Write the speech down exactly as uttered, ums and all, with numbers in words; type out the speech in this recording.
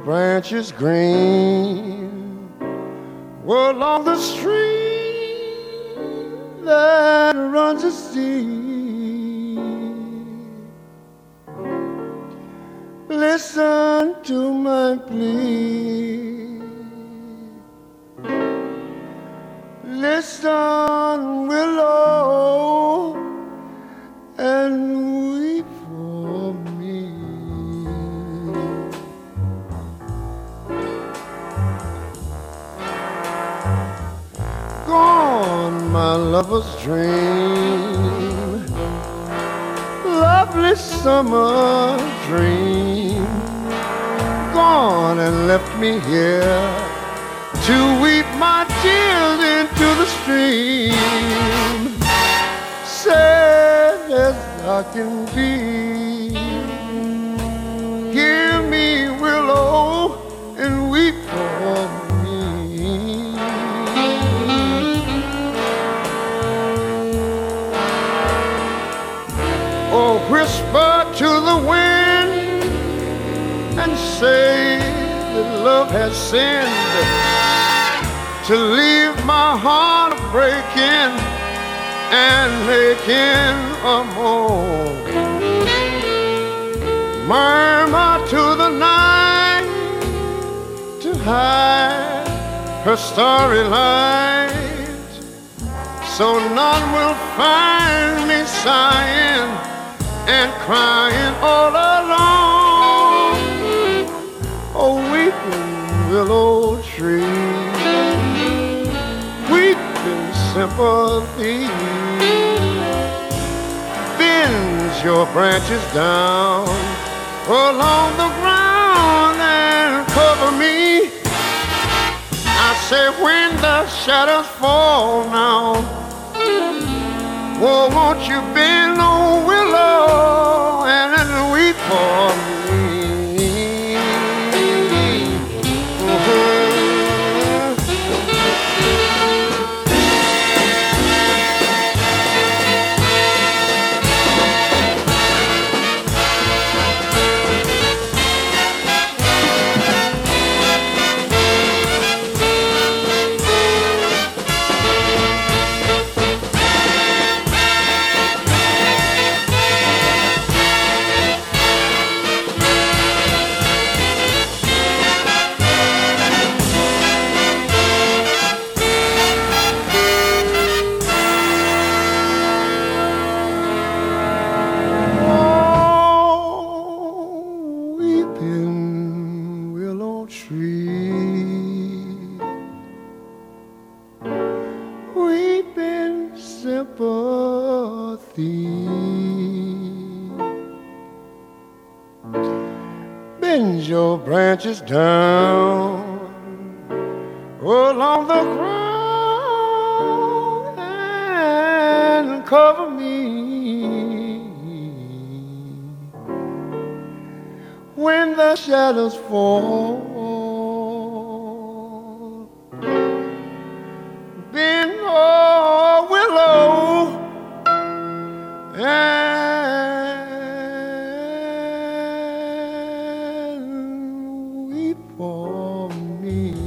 branches green were along the stream that runs the sea. Listen to my plea. Listen, willow, and weep for me. Gone, my lover's dream, lovely summer dream. Gone and left me here to weep my tears into the stream. Sad as I can be, hear me, willow, and weep for me. Oh, whisper to the wind and say that love has sinned to leave my heart breaking and making a moan. Murmur to the night to hide her starry light, so none will find me sighing and crying all alone. Oh, weeping willow tree, weeping sympathy, bend your branches down along the ground and cover me. I say when the shadows fall now, oh, won't you bend, oh willow, and then weep for me. Bend your branches down along the ground and cover me. When the shadows fall, bend, oh willow, and for me.